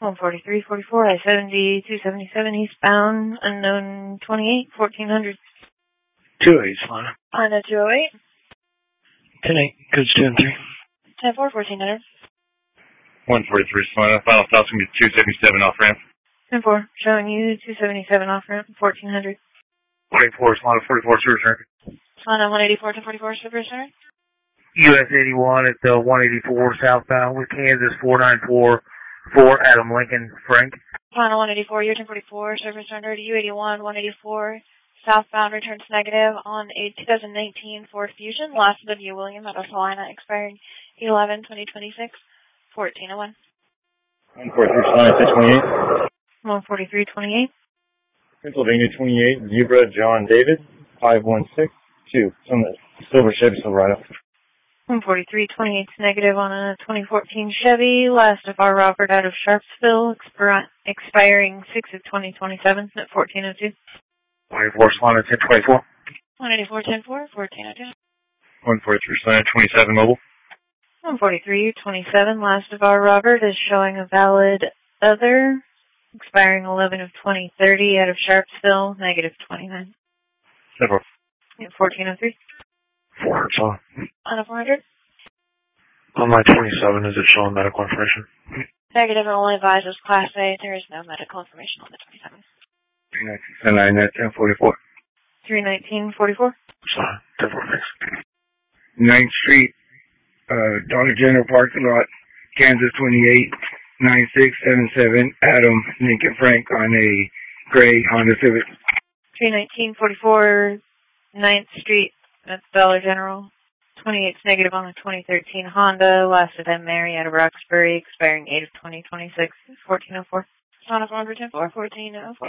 14344, I-70, 277 eastbound, unknown 28, 1400. 2-8, Solana. Honda 208. 10-8, codes 2 and 3. 10-4, 1400. 143, Solana. Final stop's going to be 277 off-ramp. 10-4, showing you 277 off-ramp, 1400. 44, Solana, 44, service record. Solana 184, 1044, service record. US 81 at the 184 southbound with Kansas 494 Adam Lincoln Frank. Solana 184, year 1044, service rendered. U81 184 southbound returns negative on a 2019 Ford Fusion. Last of U William at Salina, expiring 11/2026, 1401. 143, Solana, 14328. Pennsylvania 28, Zebra John David, 5162. It's on the silver Chevy Silverado. 14328 negative on a 2014 Chevy. Last of our Robert out of Sharpsville, expiring 6/2027 at 1402. 184, Solana, 1024. 184 10-4, 1402. 143, Solana, 27 mobile. 14327. Last of our Robert is showing a valid other, expiring 11/2030 out of Sharpsville, negative 29. 10-4. 1403. 400, Solana. On a 400. On my 27, is it showing medical information? Negative, only advises Class A. There is no medical information on the 27. 319, 1044. 31944. Solana, 10-4, thanks. 9th Street, Dollar General parking lot, Kansas 28, 9677, Adam Lincoln Frank on a gray Honda Civic. 31944, 9th Street, that's Dollar General. 28's negative on the 2013 Honda. Last of them, Mary out of Roxbury, expiring 8/2026, 1404. On a 410-4, 1404.